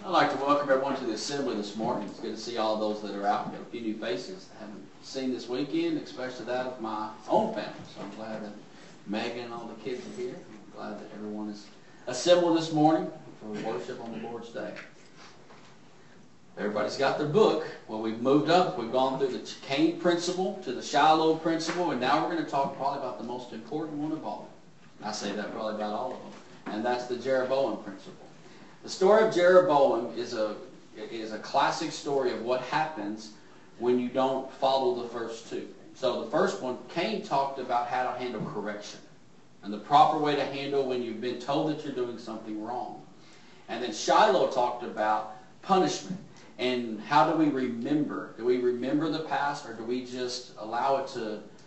I'd like to welcome everyone to the assembly this morning. It's good to see all those that are out. We've got a few new faces I haven't seen this weekend, especially that of my own family. So I'm glad that Megan and all the kids are here. I'm glad that everyone is assembled this morning for worship on the Lord's Day. Everybody's got their book. Well, we've moved up. We've gone through the Cain principle to the Shiloh principle, and now we're going to talk probably about the most important one of all. I say that probably about all of them, and that's the Jeroboam principle. The story of Jeroboam is a classic story of what happens when you don't follow the first two. So the first one, Cain talked about how to handle correction and the proper way to handle when you've been told that you're doing something wrong. And then Shiloh talked about punishment and how do we remember? Do we remember the past, or do we just allow it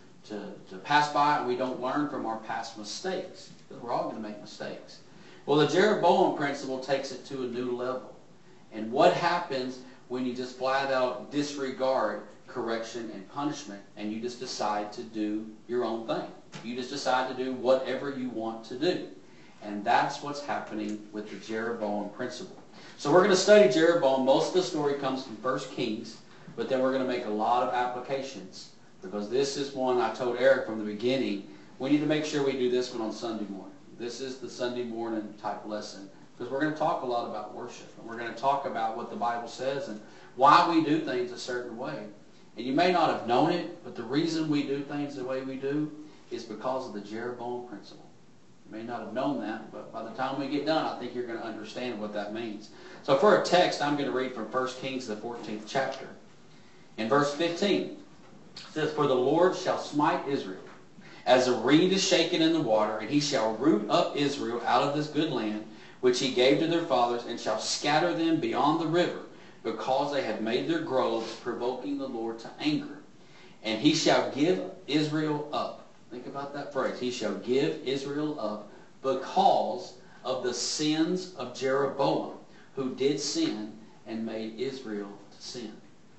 to pass by and we don't learn from our past mistakes? Because we're all going to make mistakes. Well, the Jeroboam principle takes it to a new level. And what happens when you just flat out disregard correction and punishment and you just decide to do your own thing? You just decide to do whatever you want to do. And that's what's happening with the Jeroboam principle. So we're going to study Jeroboam. Most of the story comes from 1 Kings, but then we're going to make a lot of applications, because this is one I told Eric from the beginning, we need to make sure we do this one on Sunday morning. This is the Sunday morning type lesson, because we're going to talk a lot about worship, and we're going to talk about what the Bible says and why we do things a certain way. And you may not have known it, but the reason we do things the way we do is because of the Jeroboam principle. You may not have known that, but by the time we get done, I think you're going to understand what that means. So for a text, I'm going to read from 1 Kings, the 14th chapter. In verse 15, it says, "For the Lord shall smite Israel, as a reed is shaken in the water, and he shall root up Israel out of this good land, which he gave to their fathers, and shall scatter them beyond the river, because they have made their groves, provoking the Lord to anger. And he shall give Israel up." Think about that phrase. He shall give Israel up because of the sins of Jeroboam, who did sin and made Israel to sin.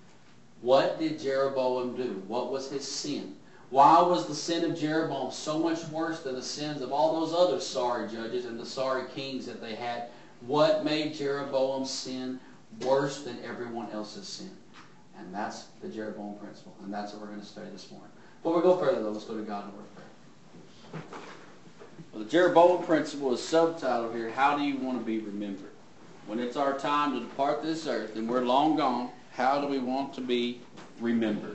What did Jeroboam do? What was his sin? Why was the sin of Jeroboam so much worse than the sins of all those other sorry judges and the sorry kings that they had? What made Jeroboam's sin worse than everyone else's sin? And that's the Jeroboam principle. And that's what we're going to study this morning. Before we go further, though, let's go to God in word of prayer. Well, the Jeroboam principle is subtitled here, "How do you want to be remembered?" When it's our time to depart this earth and we're long gone, how do we want to be remembered?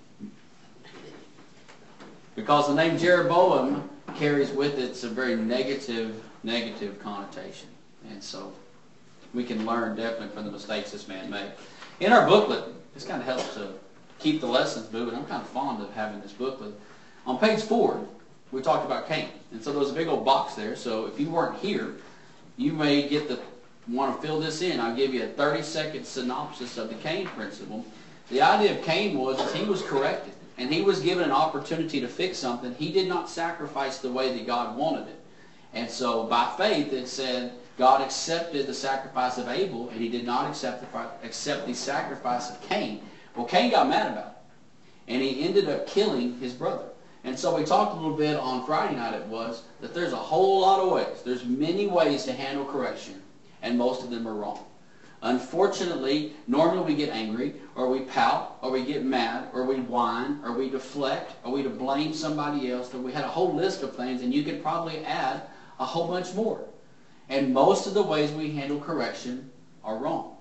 Because the name Jeroboam carries with it some very negative connotation. And so we can learn definitely from the mistakes this man made. In our booklet, this kind of helps to keep the lessons moving. I'm kind of fond of having this booklet. On page 4, we talked about Cain. And so there's a big old box there. So if you weren't here, you may want to fill this in. I'll give you a 30-second synopsis of the Cain principle. The idea of Cain was that he was corrected. And he was given an opportunity to fix something. He did not sacrifice the way that God wanted it. And so by faith it said God accepted the sacrifice of Abel, and he did not accept the sacrifice of Cain. Well, Cain got mad about it. And he ended up killing his brother. And so we talked a little bit on Friday night, it was, that there's a whole lot of ways. There's many ways to handle correction, and most of them are wrong. Unfortunately, normally we get angry, or we pout, or we get mad, or we whine, or we deflect, or we blame somebody else. We had a whole list of things, and you could probably add a whole bunch more. And most of the ways we handle correction are wrong.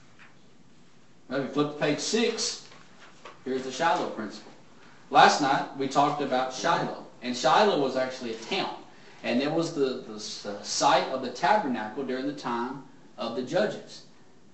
Now, if we flip to page 6, here's the Shiloh principle. Last night we talked about Shiloh, and Shiloh was actually a town, and it was the site of the tabernacle during the time of the judges.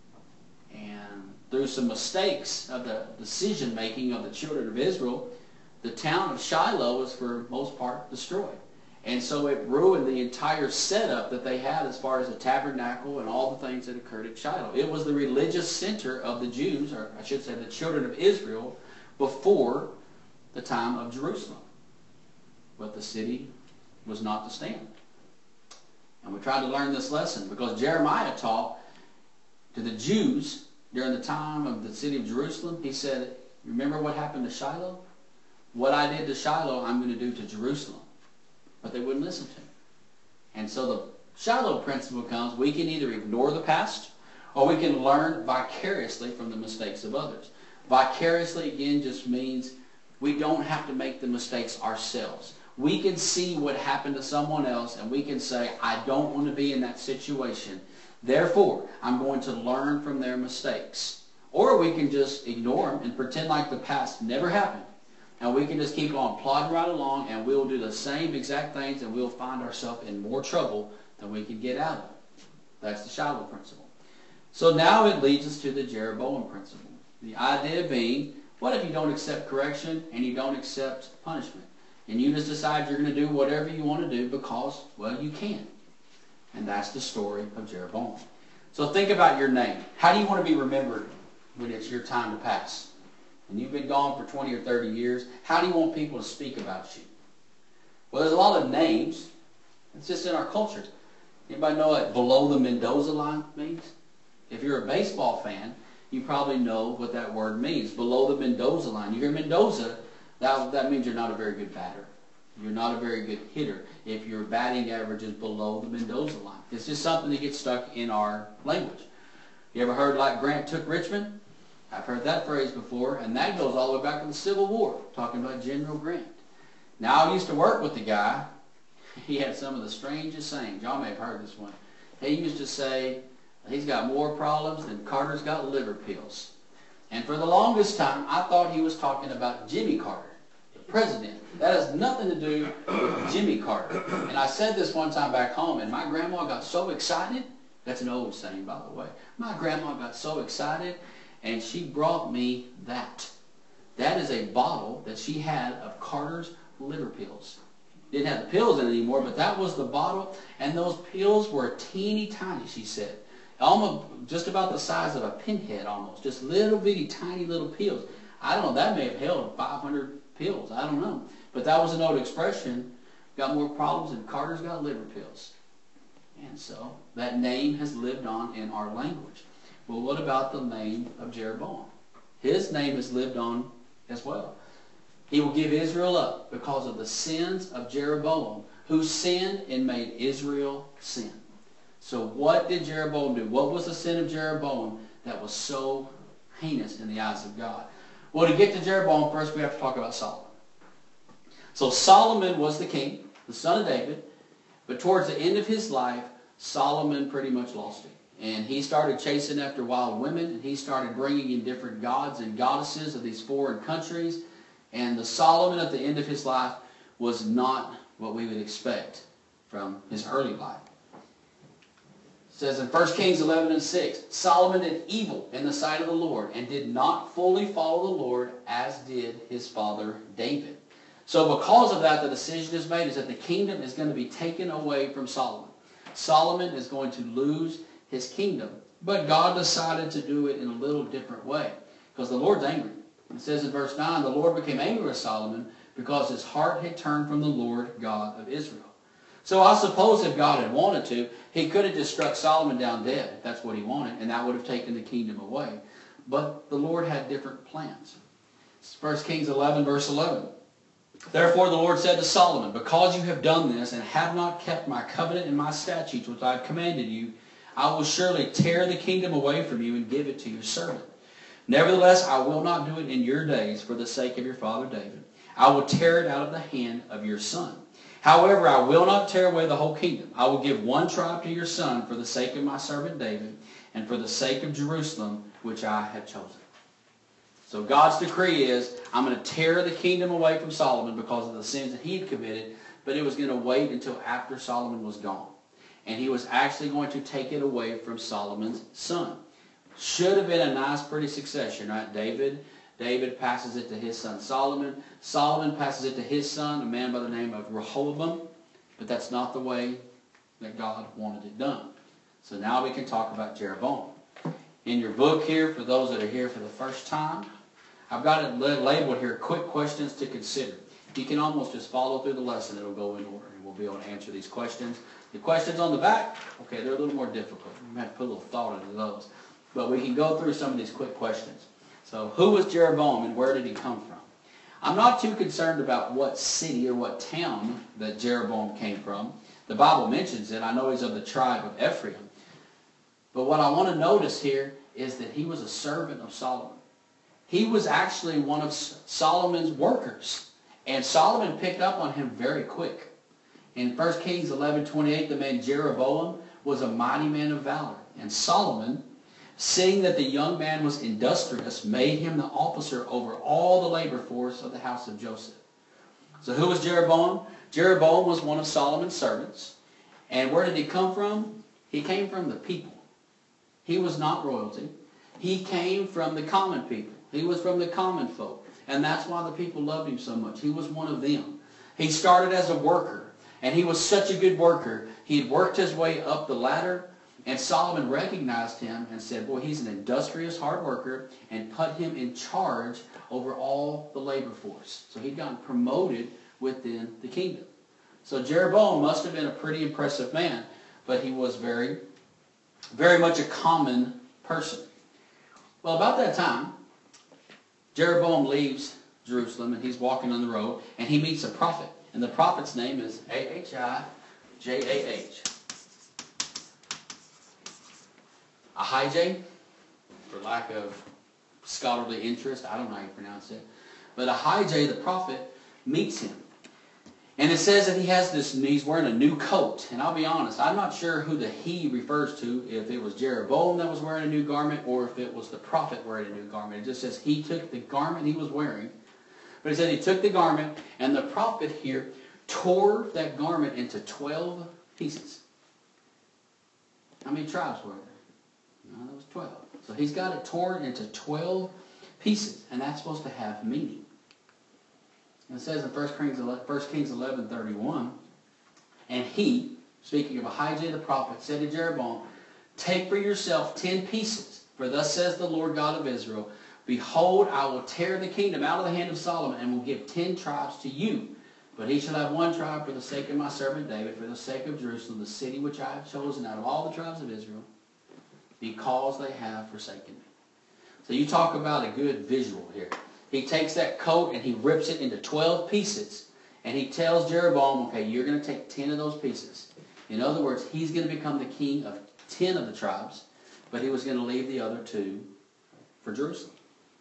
And through some mistakes of the decision-making of the children of Israel, the town of Shiloh was for most part destroyed. And so it ruined the entire setup that they had as far as the tabernacle and all the things that occurred at Shiloh. It was the religious center of the Jews, or I should say the children of Israel, before the time of Jerusalem. But the city was not to stand. And we tried to learn this lesson because Jeremiah taught to the Jews during the time of the city of Jerusalem. He said, remember what happened to Shiloh? What I did to Shiloh, I'm going to do to Jerusalem. But they wouldn't listen to him. And so the Shiloh principle comes, we can either ignore the past or we can learn vicariously from the mistakes of others. Vicariously, again, just means we don't have to make the mistakes ourselves. We can see what happened to someone else, and we can say, I don't want to be in that situation. Therefore, I'm going to learn from their mistakes. Or we can just ignore them and pretend like the past never happened. And we can just keep on plodding right along, and we'll do the same exact things, and we'll find ourselves in more trouble than we can get out of. That's the Shiloh principle. So now it leads us to the Jeroboam principle. The idea being, what if you don't accept correction and you don't accept punishment? And you just decide you're going to do whatever you want to do because, well, you can. And that's the story of Jeroboam. So think about your name. How do you want to be remembered when it's your time to pass? And you've been gone for 20 or 30 years. How do you want people to speak about you? Well, there's a lot of names. It's just in our culture. Anybody know what below the Mendoza line means? If you're a baseball fan, you probably know what that word means. Below the Mendoza line. You hear Mendoza, that means you're not a very good batter. You're not a very good hitter if your batting average is below the Mendoza line. It's just something that gets stuck in our language. You ever heard like Grant took Richmond? I've heard that phrase before, and that goes all the way back to the Civil War, talking about General Grant. Now, I used to work with the guy. He had some of the strangest sayings. Y'all may have heard this one. He used to say, he's got more problems than Carter's got liver pills. And for the longest time, I thought he was talking about Jimmy Carter, the president. That has nothing to do with Jimmy Carter. And I said this one time back home, and my grandma got so excited. That's an old saying, by the way. My grandma got so excited, and she brought me that. That is a bottle that she had of Carter's liver pills. Didn't have the pills in it anymore, but that was the bottle, and those pills were teeny tiny, she said. Almost just about the size of a pinhead almost. Just little bitty tiny little pills. I don't know, that may have held 500 pills. I don't know. But that was an old expression. Got more problems than Carter's got liver pills. And so that name has lived on in our language. Well, what about the name of Jeroboam? His name has lived on as well. He will give Israel up because of the sins of Jeroboam, who sinned and made Israel sin. So what did Jeroboam do? What was the sin of Jeroboam that was so heinous in the eyes of God? Well, to get to Jeroboam, first we have to talk about Solomon. So Solomon was the king, the son of David, but towards the end of his life, Solomon pretty much lost it. And he started chasing after wild women, and he started bringing in different gods and goddesses of these foreign countries. And the Solomon at the end of his life was not what we would expect from his early life. It says in 1 Kings 11:6, Solomon did evil in the sight of the Lord and did not fully follow the Lord as did his father David. So because of that, the decision is made is that the kingdom is going to be taken away from Solomon. Solomon is going to lose his kingdom. But God decided to do it in a little different way because the Lord's angry. It says in verse 9, the Lord became angry with Solomon because his heart had turned from the Lord God of Israel. So I suppose if God had wanted to, he could have just struck Solomon down dead, if that's what he wanted, and that would have taken the kingdom away. But the Lord had different plans. It's 1 Kings 11, verse 11. Therefore the Lord said to Solomon, because you have done this and have not kept my covenant and my statutes which I have commanded you, I will surely tear the kingdom away from you and give it to your servant. Nevertheless, I will not do it in your days for the sake of your father David. I will tear it out of the hand of your son. However, I will not tear away the whole kingdom. I will give one tribe to your son for the sake of my servant David and for the sake of Jerusalem, which I have chosen. So God's decree is, I'm going to tear the kingdom away from Solomon because of the sins that he had committed, but it was going to wait until after Solomon was gone. And he was actually going to take it away from Solomon's son. Should have been a nice, pretty succession, right? David passes it to his son Solomon. Solomon passes it to his son, a man by the name of Rehoboam. But that's not the way that God wanted it done. So now we can talk about Jeroboam. In your book here, for those that are here for the first time, I've got it labeled here, quick questions to consider. You can almost just follow through the lesson. It'll go in order, and we'll be able to answer these questions. The questions on the back, okay, they're a little more difficult. We have to put a little thought into those. But we can go through some of these quick questions. So who was Jeroboam and where did he come from? I'm not too concerned about what city or what town that Jeroboam came from. The Bible mentions it. I know he's of the tribe of Ephraim. But what I want to notice here is that he was a servant of Solomon. He was actually one of Solomon's workers. And Solomon picked up on him very quick. In 1 Kings 11:28, the man Jeroboam was a mighty man of valor. And Solomon, seeing that the young man was industrious, made him the officer over all the labor force of the house of Joseph. So who was Jeroboam? Jeroboam was one of Solomon's servants. And where did he come from? He came from the people. He was not royalty. He came from the common people. He was from the common folk. And that's why the people loved him so much. He was one of them. He started as a worker. And he was such a good worker. He had worked his way up the ladder. And Solomon recognized him and said, boy, he's an industrious hard worker, and put him in charge over all the labor force. So he'd gotten promoted within the kingdom. So Jeroboam must have been a pretty impressive man, but he was very, very much a common person. Well, about that time, Jeroboam leaves Jerusalem, and he's walking on the road, and he meets a prophet. And the prophet's name is Ahijah. Ahijah, for lack of scholarly interest, I don't know how you pronounce it. But Ahijah, the prophet, meets him. And it says that he's wearing a new coat. And I'll be honest, I'm not sure who the he refers to, if it was Jeroboam that was wearing a new garment, or if it was the prophet wearing a new garment. It just says he took the garment he was wearing. But it said he took the garment, and the prophet here tore that garment into 12 pieces. How many tribes were there? No, there was 12. So he's got it torn into 12 pieces, and that's supposed to have meaning. And it says in 1 Kings 11:31, and he, speaking of Ahijah the prophet, said to Jeroboam, take for yourself 10 pieces, for thus says the Lord God of Israel, behold, I will tear the kingdom out of the hand of Solomon, and will give 10 tribes to you. But he shall have 1 tribe for the sake of my servant David, for the sake of Jerusalem, the city which I have chosen out of all the tribes of Israel, because they have forsaken me. So you talk about a good visual here. He takes that coat and he rips it into 12 pieces. And he tells Jeroboam, okay, you're going to take 10 of those pieces. In other words, he's going to become the king of 10 of the tribes, but he was going to leave the other 2 for Jerusalem.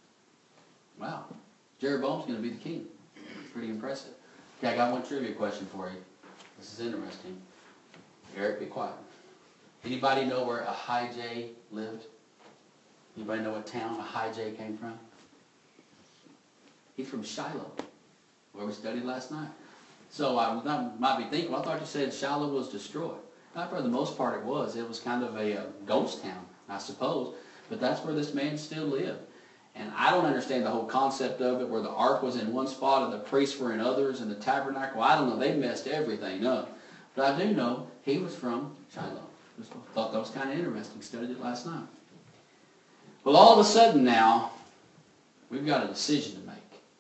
Wow. Jeroboam's going to be the king. Pretty impressive. Okay, I got one trivia question for you. This is interesting. Eric, be quiet. Anybody know where Ahijah lived? Anybody know what town Ahijah came from? He's from Shiloh, where we studied last night. So I might be thinking, well, I thought you said Shiloh was destroyed. Not for the most part it was. It was kind of a ghost town, I suppose. But that's where this man still lived. And I don't understand the whole concept of it, where the ark was in one spot and the priests were in others, and the tabernacle. I don't know. They messed everything up. But I do know he was from Shiloh. I thought that was kind of interesting. Studied it last night. Well, all of a sudden now, we've got a decision to make.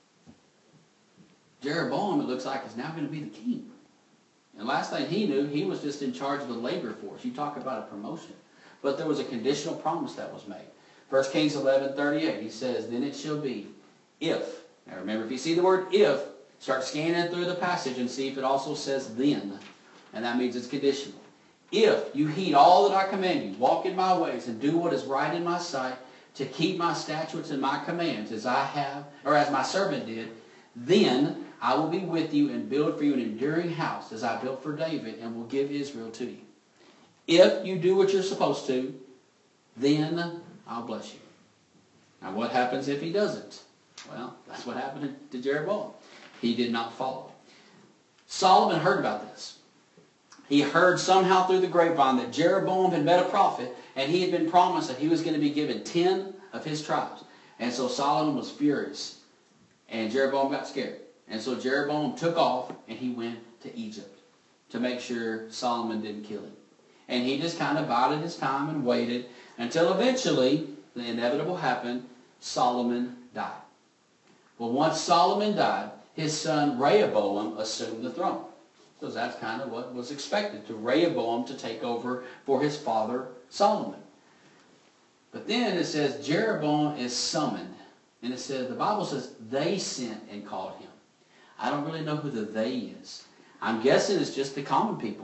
Jeroboam, it looks like, is now going to be the king. And last thing he knew, he was just in charge of the labor force. You talk about a promotion. But there was a conditional promise that was made. 1 Kings 11:38, he says, then it shall be, if. Now remember, if you see the word if, start scanning through the passage and see if it also says then. And that means it's conditional. If you heed all that I command you, walk in my ways, and do what is right in my sight, to keep my statutes and my commands, as I have, or as my servant did, then I will be with you and build for you an enduring house, as I built for David, and will give Israel to you. If you do what you're supposed to, then I'll bless you. Now what happens if he doesn't? Well, that's what happened to Jeroboam. He did not follow. Solomon heard about this. He heard somehow through the grapevine that Jeroboam had met a prophet, and he had been promised that he was going to be given 10 of his tribes. And so Solomon was furious, and Jeroboam got scared. And so Jeroboam took off, and he went to Egypt to make sure Solomon didn't kill him. And he just kind of bided his time and waited until eventually the inevitable happened. Solomon died. Well, once Solomon died, his son Rehoboam assumed the throne. Because that's kind of what was expected, to Rehoboam to take over for his father Solomon. But then it says Jeroboam is summoned. And it says, the Bible says they sent and called him. I don't really know who the they is. I'm guessing it's just the common people.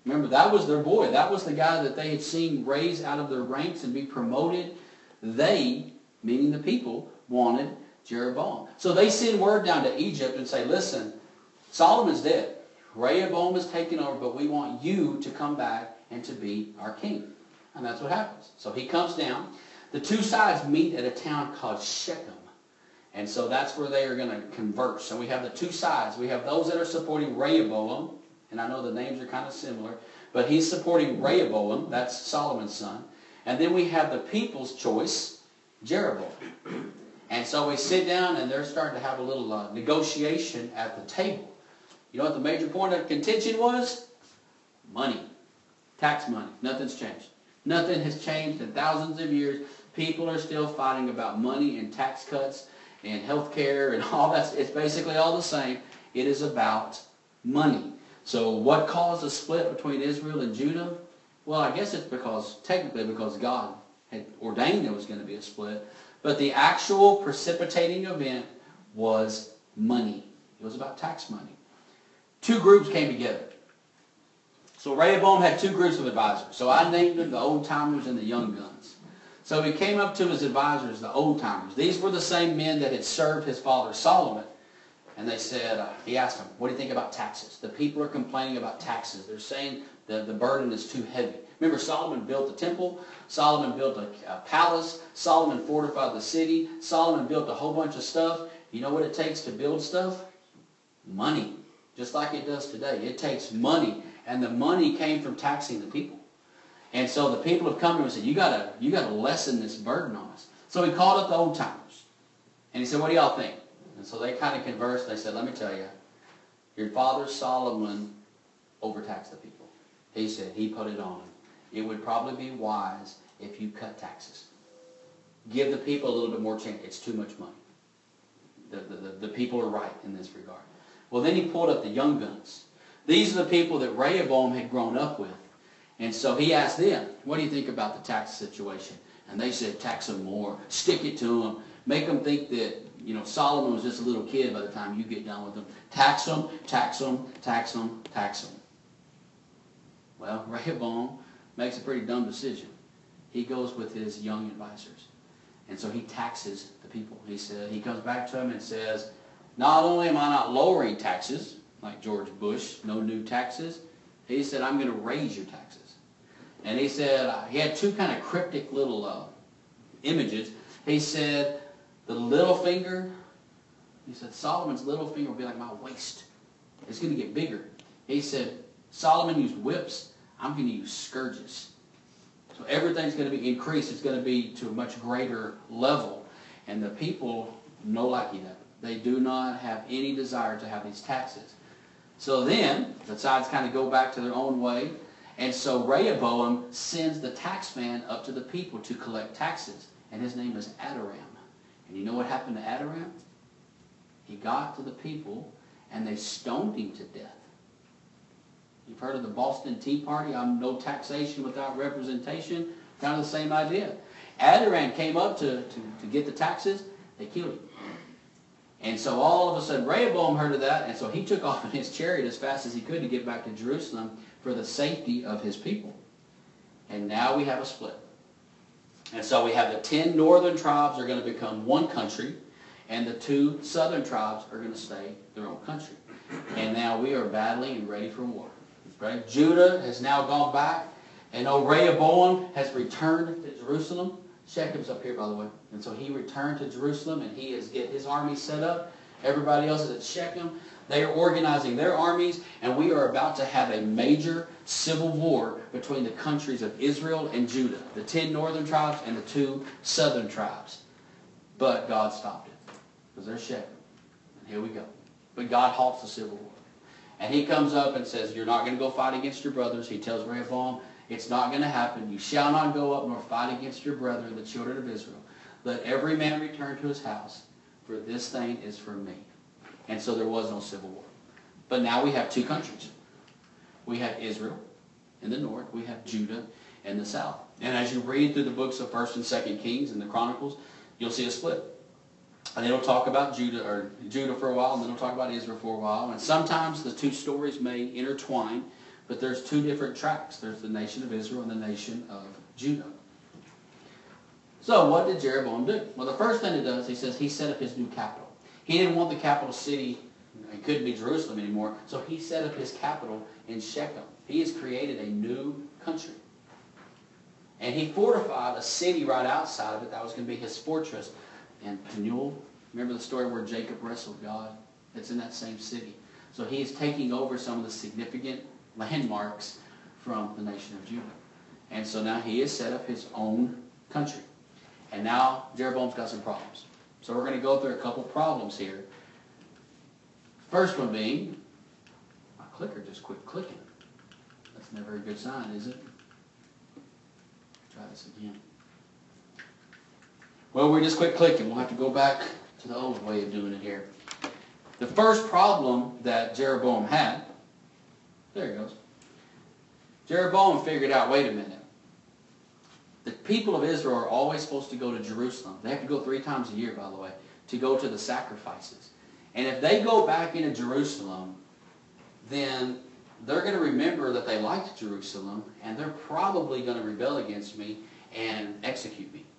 Remember, that was their boy. That was the guy that they had seen raise out of their ranks and be promoted. They, meaning the people, wanted Jeroboam. So they send word down to Egypt and say, listen, Solomon's dead. Rehoboam is taken over, but we want you to come back and to be our king. And that's what happens. So he comes down. The two sides meet at a town called Shechem. And so that's where they are going to converse. So we have the two sides. We have those that are supporting Rehoboam. And I know the names are kind of similar. But he's supporting Rehoboam. That's Solomon's son. And then we have the people's choice, Jeroboam. And so we sit down and they're starting to have a little negotiation at the table. You know what the major point of contention was? Money. Tax money. Nothing's changed. Nothing has changed in thousands of years. People are still fighting about money and tax cuts and health care and all that. It's basically all the same. It is about money. So what caused the split between Israel and Judah? Well, I guess it's technically because God had ordained there was going to be a split. But the actual precipitating event was money. It was about tax money. Two groups came together. So Rehoboam had two groups of advisors. So I named them the old-timers and the young guns. So he came up to his advisors, the old-timers. These were the same men that had served his father Solomon. And they said, he asked them, what do you think about taxes? The people are complaining about taxes. They're saying the burden is too heavy. Remember, Solomon built a temple. Solomon built a palace. Solomon fortified the city. Solomon built a whole bunch of stuff. You know what it takes to build stuff? Money. Just like it does today. It takes money. And the money came from taxing the people. And so the people have come to him and said, you gotta lessen this burden on us. So he called up the old timers. And he said, what do y'all think? And so they kind of conversed. They said, let me tell you, your father Solomon overtaxed the people. He said he put it on. It would probably be wise if you cut taxes. Give the people a little bit more chance. It's too much money. The people are right in this regard. Well, then he pulled up the young guns. These are the people that Rehoboam had grown up with. And so he asked them, what do you think about the tax situation? And they said, tax them more. Stick it to them. Make them think that, Solomon was just a little kid by the time you get done with them. Tax them, tax them, tax them, tax them. Well, Rehoboam makes a pretty dumb decision. He goes with his young advisors. And so he taxes the people. He comes back to them and says, not only am I not lowering taxes, like George Bush, no new taxes, he said, I'm going to raise your taxes. And he said, he had two kind of cryptic little images. He said, the little finger, he said, Solomon's little finger will be like my waist. It's going to get bigger. He said, Solomon used whips. I'm going to use scourges. So everything's going to be increased. It's going to be to a much greater level. And the people no liking that. They do not have any desire to have these taxes. So then, the sides kind of go back to their own way. And so Rehoboam sends the taxman up to the people to collect taxes. And his name is Adoram. And you know what happened to Adoram? He got to the people and they stoned him to death. You've heard of the Boston Tea Party? I'm no taxation without representation. Kind of the same idea. Adoram came up to get the taxes. They killed him. And so all of a sudden Rehoboam heard of that. And so he took off in his chariot as fast as he could to get back to Jerusalem for the safety of his people. And now we have a split. And so we have the 10 northern tribes are going to become one country. And the 2 southern tribes are going to stay their own country. And now we are battling and ready for war. Right? Judah has now gone back. And Rehoboam has returned to Jerusalem. Shechem's up here, by the way. And so he returned to Jerusalem and he is getting his army set up. Everybody else is at Shechem. They are organizing their armies. And we are about to have a major civil war between the countries of Israel and Judah. The 10 northern tribes and the 2 southern tribes. But God stopped it. Because there's Shechem. And here we go. But God halts the civil war. And he comes up and says, you're not going to go fight against your brothers. He tells Rehoboam, it's not going to happen. You shall not go up nor fight against your brethren, the children of Israel. Let every man return to his house, for this thing is from me. And so there was no civil war. But now we have 2 countries. We have Israel in the north. We have Judah in the south. And as you read through the books of 1st and 2nd Kings and the Chronicles, you'll see a split. And it'll talk about Judah for a while, and then it'll talk about Israel for a while. And sometimes the 2 stories may intertwine. but there's two different tracks. There's the nation of Israel and the nation of Judah. So what did Jeroboam do? Well, the first thing he does, he says he set up his new capital. He didn't want the capital city, it couldn't be Jerusalem anymore, so he set up his capital in Shechem. He has created a new country. And he fortified a city right outside of it. That was going to be his fortress. And Penuel, remember the story where Jacob wrestled God? It's in that same city. So he is taking over some of the significant landmarks from the nation of Judah. And so now he has set up his own country. And now Jeroboam's got some problems. So we're going to go through a couple problems here. First one being, my clicker just quit clicking. That's never a good sign, is it? Try this again. Well, we just quit clicking. We'll have to go back to the old way of doing it here. The first problem that Jeroboam had, there it goes. Jeroboam figured out, wait a minute. The people of Israel are always supposed to go to Jerusalem. They have to go 3 times a year, by the way, to go to the sacrifices. And if they go back into Jerusalem, then they're going to remember that they liked Jerusalem, and they're probably going to rebel against me and execute me.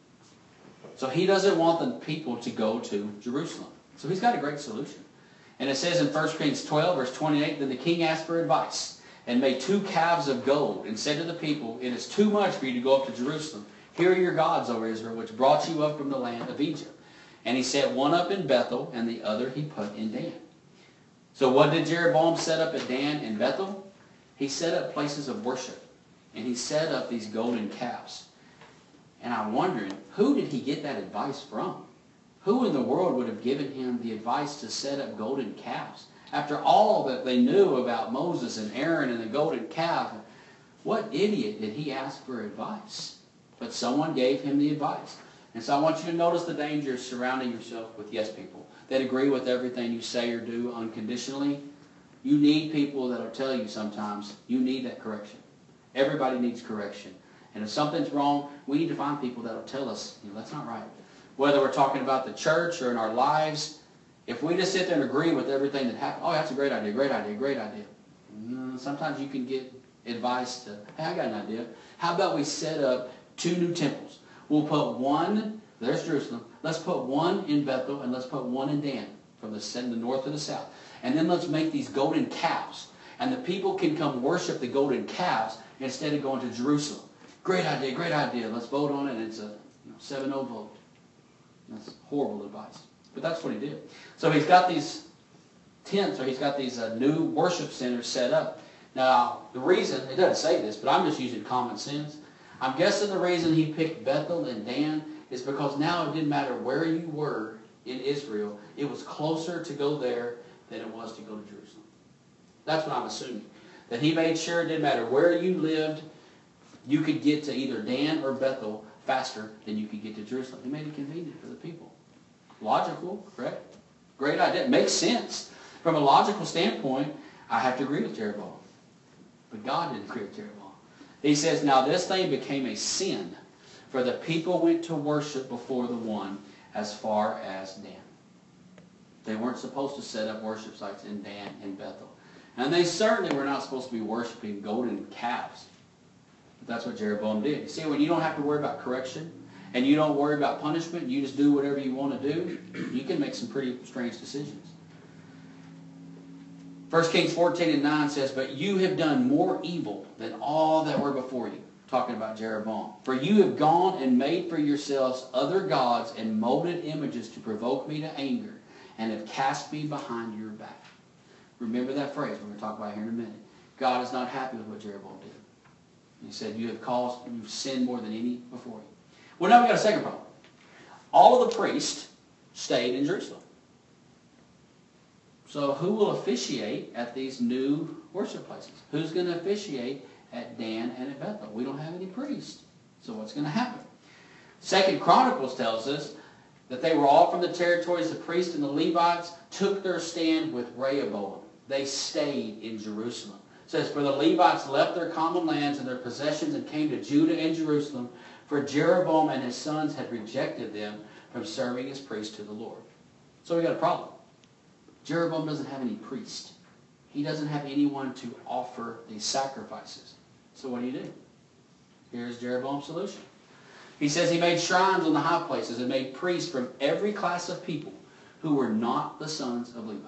So he doesn't want the people to go to Jerusalem. So he's got a great solution. And it says in 1 Kings 12, verse 28, that the king asked for advice and made 2 calves of gold and said to the people, it is too much for you to go up to Jerusalem. Here are your gods, O Israel, which brought you up from the land of Egypt. And he set one up in Bethel, and the other he put in Dan. So what did Jeroboam set up at Dan and Bethel? He set up places of worship. And he set up these golden calves. And I'm wondering, who did he get that advice from? Who in the world would have given him the advice to set up golden calves? After all that they knew about Moses and Aaron and the golden calf, what idiot did he ask for advice? But someone gave him the advice. And so I want you to notice the danger of surrounding yourself with yes people that agree with everything you say or do unconditionally. You need people that will tell you sometimes you need that correction. Everybody needs correction. And if something's wrong, we need to find people that will tell us, that's not right. Whether we're talking about the church or in our lives, if we just sit there and agree with everything that happens, oh, that's a great idea, great idea, great idea. Sometimes you can get advice to, hey, I got an idea. How about we set up 2 new temples? We'll put one, there's Jerusalem, let's put one in Bethel and let's put one in Dan, from the north to the south. And then let's make these golden calves. And the people can come worship the golden calves instead of going to Jerusalem. Great idea, great idea. Let's vote on it. And it's a 7-0 vote. That's horrible advice. But that's what he did. So he's got these tents, or he's got these new worship centers set up. Now, the reason, it doesn't say this, but I'm just using common sense. I'm guessing the reason he picked Bethel and Dan is because now it didn't matter where you were in Israel. It was closer to go there than it was to go to Jerusalem. That's what I'm assuming. That he made sure it didn't matter where you lived, you could get to either Dan or Bethel faster than you could get to Jerusalem. He made it convenient for the people. Logical, correct? Great idea. It makes sense. From a logical standpoint, I have to agree with Jeroboam. But God didn't agree with Jeroboam. He says, now this thing became a sin, for the people went to worship before the one as far as Dan. They weren't supposed to set up worship sites in Dan and Bethel. And they certainly were not supposed to be worshiping golden calves. But that's what Jeroboam did. You see, when you don't have to worry about correction, and you don't worry about punishment, you just do whatever you want to do, you can make some pretty strange decisions. 1 Kings 14:9 says, but you have done more evil than all that were before you. Talking about Jeroboam. For you have gone and made for yourselves other gods and molded images to provoke me to anger, and have cast me behind your back. Remember that phrase we're going to talk about here in a minute. God is not happy with what Jeroboam did. He said, you've sinned more than any before you. Well, now we've got a second problem. All of the priests stayed in Jerusalem. So who will officiate at these new worship places? Who's going to officiate at Dan and at Bethel? We don't have any priests. So what's going to happen? 2 Chronicles tells us that they were all from the territories. The priests and the Levites took their stand with Rehoboam. They stayed in Jerusalem. It says, for the Levites left their common lands and their possessions and came to Judah and Jerusalem, for Jeroboam and his sons had rejected them from serving as priests to the Lord. So we got a problem. Jeroboam doesn't have any priest. he doesn't have anyone to offer these sacrifices. So what do? Here's Jeroboam's solution. He says he made shrines on the high places and made priests from every class of people who were not the sons of Levi.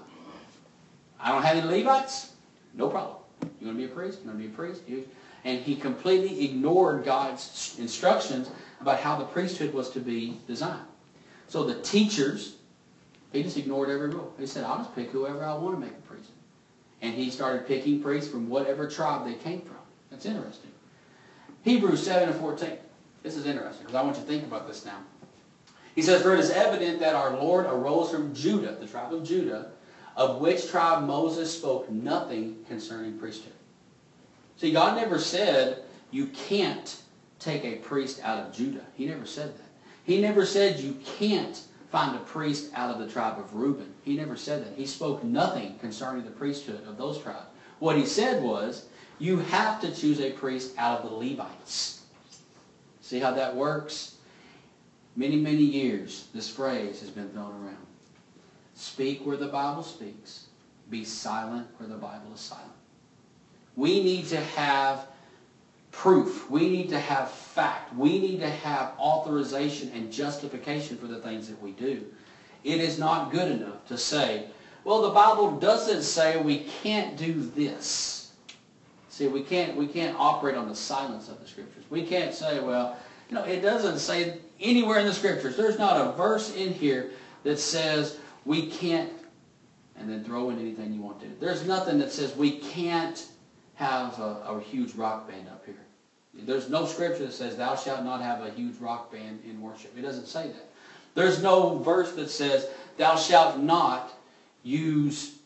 I don't have any Levites? No problem. You want to be a priest? You want to be a priest? And he completely ignored God's instructions about how the priesthood was to be designed. So the teachers, he just ignored every rule. He said, I'll just pick whoever I want to make a priest. And he started picking priests from whatever tribe they came from. That's interesting. Hebrews 7 and 14. This is interesting because I want you to think about this now. He says, for it is evident that our Lord arose from Judah, the tribe of Judah, of which tribe Moses spoke nothing concerning priesthood. See, God never said you can't take a priest out of Judah. He never said that. He never said you can't find a priest out of the tribe of Reuben. He never said that. He spoke nothing concerning the priesthood of those tribes. What he said was, you have to choose a priest out of the Levites. See how that works? Many, many years, this phrase has been thrown around. Speak where the Bible speaks. Be silent where the Bible is silent. We need to have proof. We need to have fact. We need to have authorization and justification for the things that we do. It is not good enough to say, well, the Bible doesn't say we can't do this. See, we can't operate on the silence of the Scriptures. We can't say, well, it doesn't say anywhere in the Scriptures. There's not a verse in here that says we can't, and then throw in anything you want to. There's nothing that says we can't have a huge rock band up here. There's no scripture that says thou shalt not have a huge rock band in worship. It doesn't say that. There's no verse that says thou shalt not use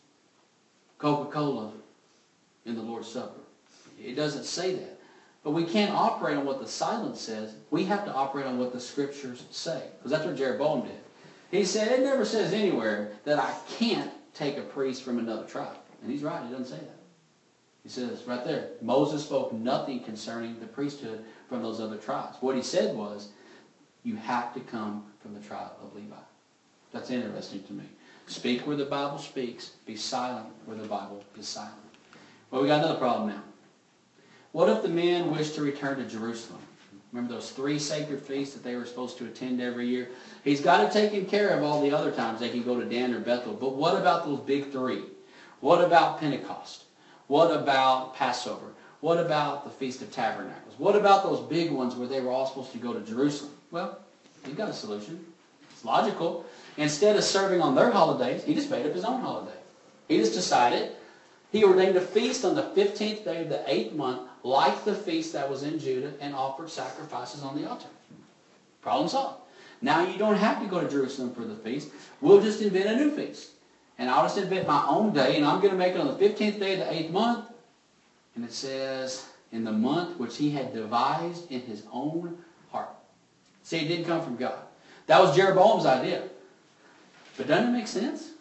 Coca-Cola in the Lord's Supper. It doesn't say that. But we can't operate on what the silence says. We have to operate on what the Scriptures say. Because that's what Jeroboam did. He said, it never says anywhere that I can't take a priest from another tribe. And he's right, he doesn't say that. He says right there, Moses spoke nothing concerning the priesthood from those other tribes. What he said was, you have to come from the tribe of Levi. That's interesting to me. Speak where the Bible speaks. Be silent where the Bible is silent. Well, we got another problem now. What if the men wish to return to Jerusalem? Remember those 3 sacred feasts that they were supposed to attend every year? He's got it taken care of all the other times they can go to Dan or Bethel. But what about those big 3? What about Pentecost? What about Passover? What about the Feast of Tabernacles? What about those big ones where they were all supposed to go to Jerusalem? Well, he's got a solution. It's logical. Instead of serving on their holidays, he just made up his own holiday. He just decided, he ordained a feast on the 15th day of the 8th month, like the feast that was in Judah, and offered sacrifices on the altar. Problem solved. Now you don't have to go to Jerusalem for the feast. We'll just invent a new feast. And I'll just invent my own day, and I'm going to make it on the 15th day of the 8th month. And it says, in the month which he had devised in his own heart. See, it didn't come from God. That was Jeroboam's idea. But doesn't it make sense?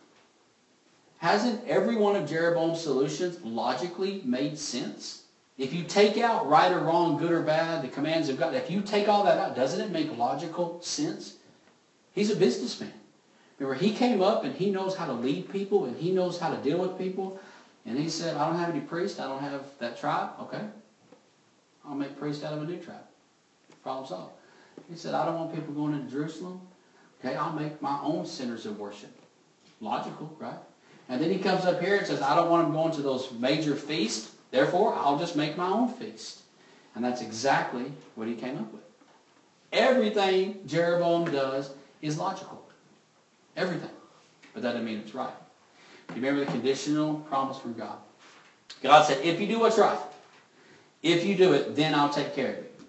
Hasn't every one of Jeroboam's solutions logically made sense? If you take out right or wrong, good or bad, the commands of God, if you take all that out, doesn't it make logical sense? He's a businessman. Remember, he came up and he knows how to lead people and he knows how to deal with people. And he said, I don't have any priests. I don't have that tribe. Okay. I'll make priests out of a new tribe. Problem solved. He said, I don't want people going into Jerusalem. Okay, I'll make my own centers of worship. Logical, right? And then he comes up here and says, I don't want them going to those major feasts. Therefore, I'll just make my own feast. And that's exactly what he came up with. Everything Jeroboam does is logical. Everything. But that doesn't mean it's right. You remember the conditional promise from God. God said, if you do what's right, if you do it, then I'll take care of it.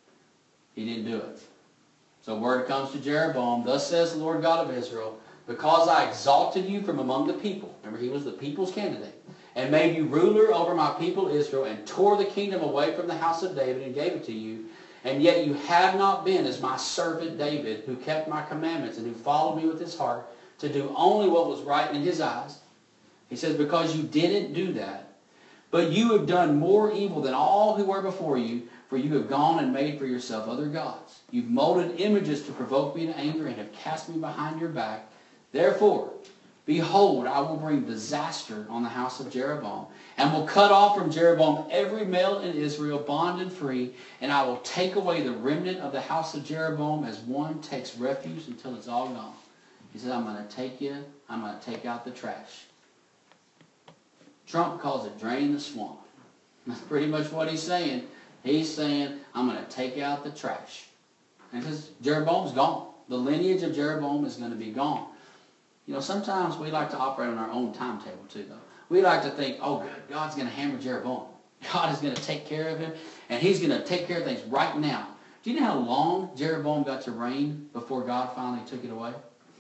He didn't do it. So word comes to Jeroboam, thus says the Lord God of Israel, because I exalted you from among the people. Remember, he was the people's candidate. And made you ruler over my people Israel, and tore the kingdom away from the house of David and gave it to you. And yet you have not been as my servant David, who kept my commandments and who followed me with his heart to do only what was right in his eyes. He says, because you didn't do that, but you have done more evil than all who were before you, for you have gone and made for yourself other gods. You've molded images to provoke me to anger and have cast me behind your back. Therefore, Behold, I will bring disaster on the house of Jeroboam, and will cut off from Jeroboam every male in Israel, bond and free, and I will take away the remnant of the house of Jeroboam as one takes refuge until it's all gone. He said, I'm going to take you, I'm going to take out the trash. Trump calls it drain the swamp. That's pretty much what he's saying. He's saying, I'm going to take out the trash. And because Jeroboam's gone. The lineage of Jeroboam is going to be gone. You know, sometimes we like to operate on our own timetable too, though. We like to think, oh, good, God's going to hammer Jeroboam. God is going to take care of him, and he's going to take care of things right now. Do you know how long Jeroboam got to reign before God finally took it away?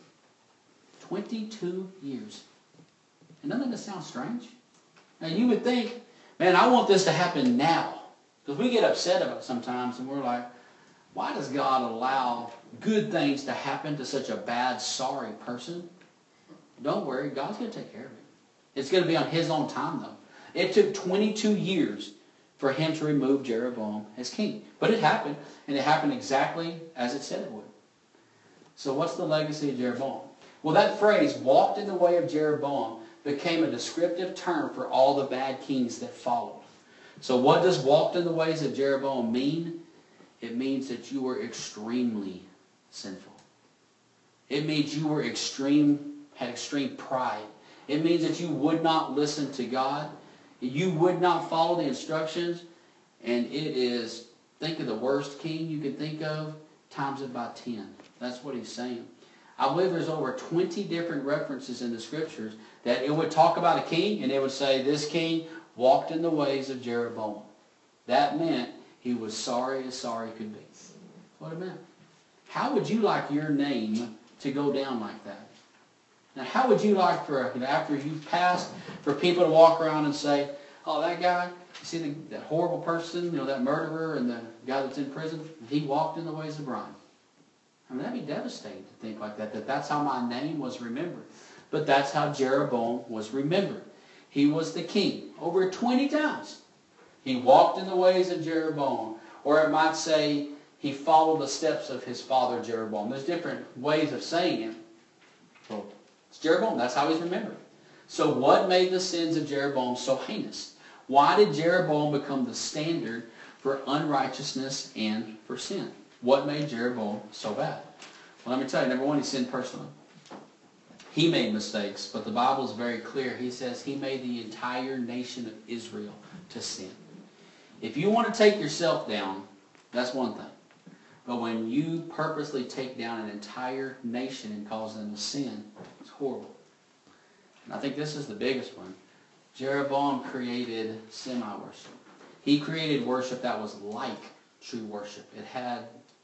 22 years. And doesn't that sound strange? Now, you would think, man, I want this to happen now. Because we get upset about it sometimes, and we're like, why does God allow good things to happen to such a bad, sorry person? Don't worry, God's going to take care of it. It's going to be on his own time, though. It took 22 years for him to remove Jeroboam as king. But it happened, and it happened exactly as it said it would. So what's the legacy of Jeroboam? Well, that phrase, walked in the way of Jeroboam, became a descriptive term for all the bad kings that followed. So what does walked in the ways of Jeroboam mean? It means that you were extremely sinful. It means you were had extreme pride. It means that you would not listen to God. You would not follow the instructions. And it is, think of the worst king you can think of, times it by 10. That's what he's saying. I believe there's over 20 different references in the Scriptures that it would talk about a king, and it would say, this king walked in the ways of Jeroboam. That meant he was sorry as sorry could be. That's what it meant. How would you like your name to go down like that? Now, how would you like for, after you've passed, for people to walk around and say, oh, that guy, you see that horrible person, that murderer and the guy that's in prison, he walked in the ways of Brian. I mean, that'd be devastating to think like that that's how my name was remembered. But that's how Jeroboam was remembered. He was the king over 20 times. He walked in the ways of Jeroboam. Or it might say he followed the steps of his father Jeroboam. There's different ways of saying it. So it's Jeroboam. That's how he's remembered. So what made the sins of Jeroboam so heinous? Why did Jeroboam become the standard for unrighteousness and for sin? What made Jeroboam so bad? Well, let me tell you, number one, he sinned personally. He made mistakes, but the Bible is very clear. He says he made the entire nation of Israel to sin. If you want to take yourself down, that's one thing. But when you purposely take down an entire nation and cause them to sin, it's horrible. And I think this is the biggest one. Jeroboam created semi-worship. He created worship that was like true worship. It had,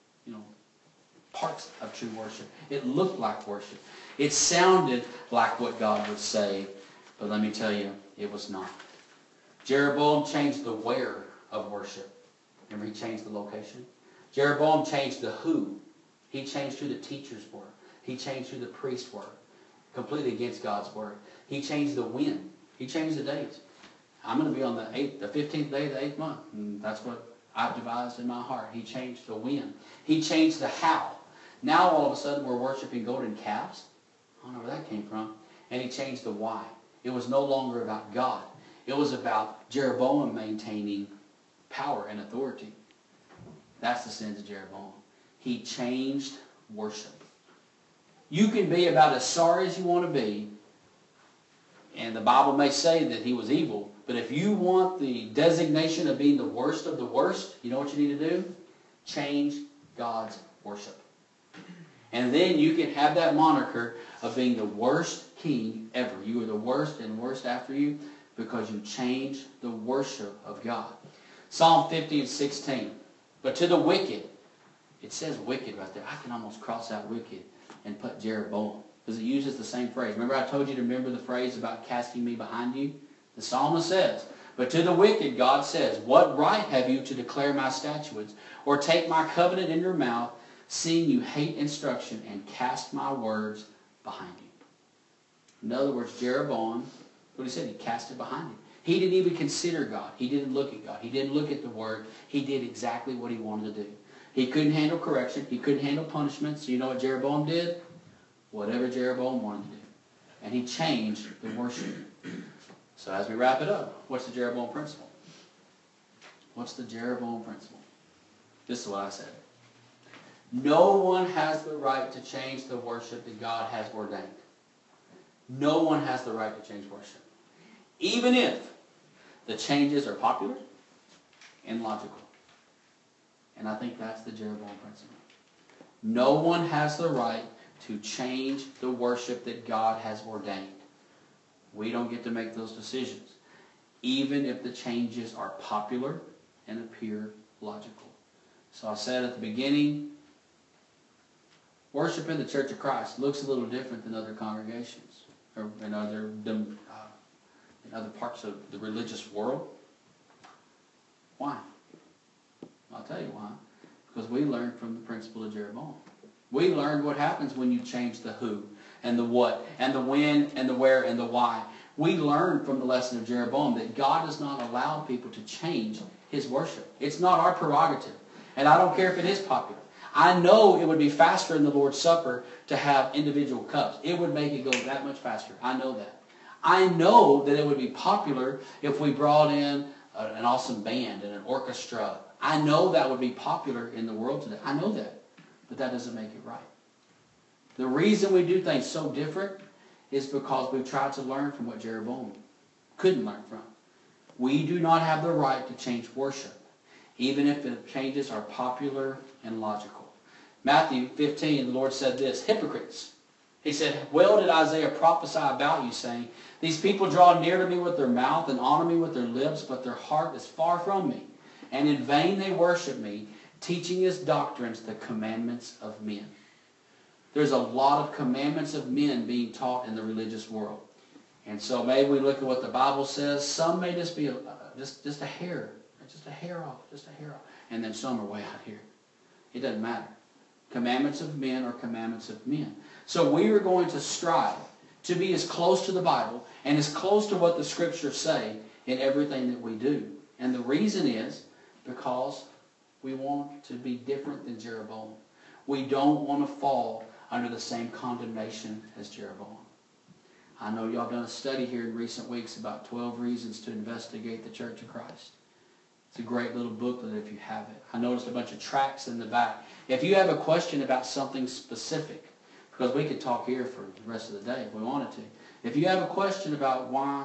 parts of true worship. It looked like worship. It sounded like what God would say. But let me tell you, it was not. Jeroboam changed the where of worship. Remember, he changed the location. Jeroboam changed the who. He changed who the teachers were. He changed who the priests were. Completely against God's word. He changed the when. He changed the dates. I'm going to be on the 15th day of the 8th month. And that's what I've devised in my heart. He changed the when. He changed the how. Now all of a sudden we're worshiping golden calves. I don't know where that came from. And he changed the why. It was no longer about God. It was about Jeroboam maintaining power and authority. That's the sins of Jeroboam. He changed worship. You can be about as sorry as you want to be, and the Bible may say that he was evil, but if you want the designation of being the worst of the worst, you know what you need to do? Change God's worship. And then you can have that moniker of being the worst king ever. You are the worst and worst after you because you changed the worship of God. Psalm 50:16. But to the wicked, it says wicked right there. I can almost cross out wicked and put Jeroboam because it uses the same phrase. Remember I told you to remember the phrase about casting me behind you? The psalmist says, but to the wicked, God says, what right have you to declare my statutes or take my covenant in your mouth, seeing you hate instruction and cast my words behind you? In other words, Jeroboam, what he said, he cast it behind him. He didn't even consider God. He didn't look at God. He didn't look at the Word. He did exactly what he wanted to do. He couldn't handle correction. He couldn't handle punishment. So you know what Jeroboam did? Whatever Jeroboam wanted to do. And he changed the worship. So as we wrap it up, what's the Jeroboam principle? What's the Jeroboam principle? This is what I said. No one has the right to change the worship that God has ordained. No one has the right to change worship. Even if the changes are popular and logical. And I think that's the Jeroboam principle. No one has the right to change the worship that God has ordained. We don't get to make those decisions, even if the changes are popular and appear logical. So I said at the beginning, worship in the Church of Christ looks a little different than other congregations or in other parts of the religious world. Why? I'll tell you why. Because we learned from the principle of Jeroboam. We learned what happens when you change the who and the what and the when and the where and the why. We learned from the lesson of Jeroboam that God does not allow people to change his worship. It's not our prerogative. And I don't care if it is popular. I know it would be faster in the Lord's Supper to have individual cups. It would make it go that much faster. I know that. I know that it would be popular if we brought in an awesome band and an orchestra. I know that would be popular in the world today. I know that. But that doesn't make it right. The reason we do things so different is because we've tried to learn from what Jeroboam couldn't learn from. We do not have the right to change worship, even if the changes are popular and logical. Matthew 15, the Lord said this, hypocrites. He said, well did Isaiah prophesy about you, saying, these people draw near to me with their mouth and honor me with their lips, but their heart is far from me. And in vain they worship me, teaching as doctrines the commandments of men. There's a lot of commandments of men being taught in the religious world. And so maybe we look at what the Bible says. Some may just be just a hair off. And then some are way out here. It doesn't matter. Commandments of men are commandments of men. So we are going to strive to be as close to the Bible and as close to what the Scriptures say in everything that we do. And the reason is because we want to be different than Jeroboam. We don't want to fall under the same condemnation as Jeroboam. I know y'all done a study here in recent weeks about 12 reasons to investigate the Church of Christ. It's a great little booklet if you have it. I noticed a bunch of tracts in the back. If you have a question about something specific, because we could talk here for the rest of the day if we wanted to. If you have a question about why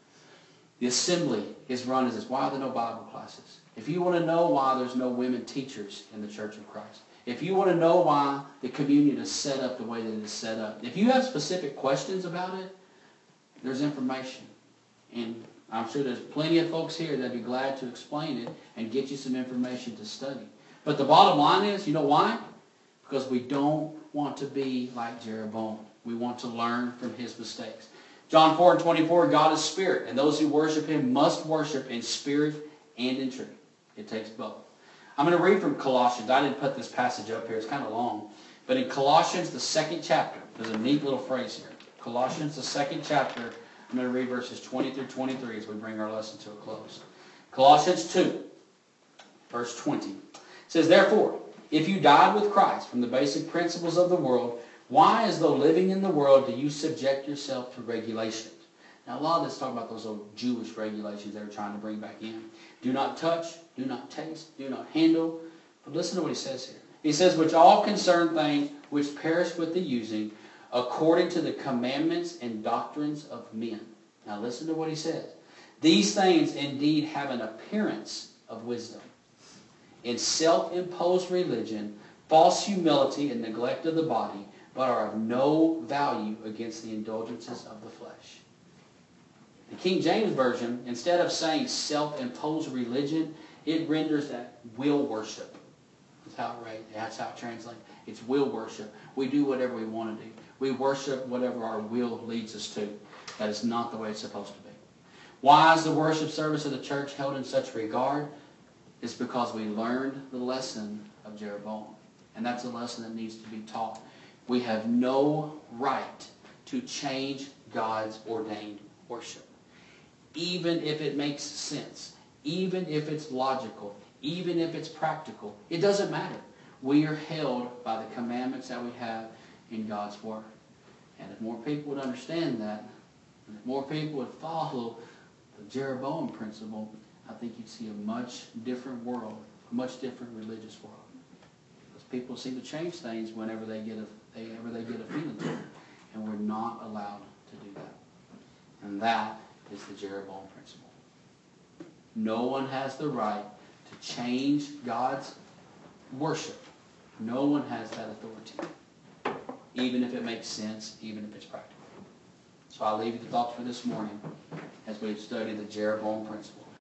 the assembly is run as this, why are there no Bible classes? If you want to know why there's no women teachers in the Church of Christ, if you want to know why the communion is set up the way that it is set up, if you have specific questions about it, there's information. And I'm sure there's plenty of folks here that'd be glad to explain it and get you some information to study. But the bottom line is, you know why? Because we don't want to be like Jeroboam. We want to learn from his mistakes. John 4:24, God is spirit, and those who worship him must worship in spirit and in truth. It takes both. I'm going to read from Colossians. I didn't put this passage up here. It's kind of long. But in Colossians, the 2nd chapter, there's a neat little phrase here. Colossians, the 2nd chapter, I'm going to read verses 20 through 23 as we bring our lesson to a close. Colossians 2, verse 20. It says, therefore, if you died with Christ from the basic principles of the world, why, as though living in the world, do you subject yourself to regulations? Now, a lot of this is talking about those old Jewish regulations they were trying to bring back in. Do not touch, do not taste, do not handle. But listen to what he says here. He says, which all concern things which perish with the using, according to the commandments and doctrines of men. Now listen to what he says. These things indeed have an appearance of wisdom. In self-imposed religion, false humility and neglect of the body, but are of no value against the indulgences of the flesh. The King James Version, instead of saying self-imposed religion, it renders that will worship. That's how it translates. It's will worship. We do whatever we want to do. We worship whatever our will leads us to. That is not the way it's supposed to be. Why is the worship service of the church held in such regard? It's because we learned the lesson of Jeroboam. And that's a lesson that needs to be taught. We have no right to change God's ordained worship. Even if it makes sense. Even if it's logical. Even if it's practical. It doesn't matter. We are held by the commandments that we have in God's Word. And if more people would understand that, and if more people would follow the Jeroboam principle, I think you'd see a much different world, a much different religious world. Because people seem to change things whenever they get a feeling to it. And we're not allowed to do that. And that is the Jeroboam principle. No one has the right to change God's worship. No one has that authority. Even if it makes sense, even if it's practical. So I'll leave you the thoughts for this morning as we study the Jeroboam principle.